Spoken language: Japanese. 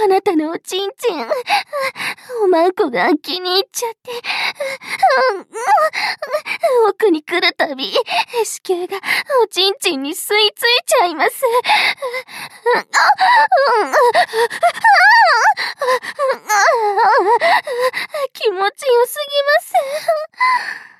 あなたのおちんちん、おまんこが気に入っちゃって、奥に来るたび、子宮がおちんちんに吸い付いちゃいます。気持ちよすぎます。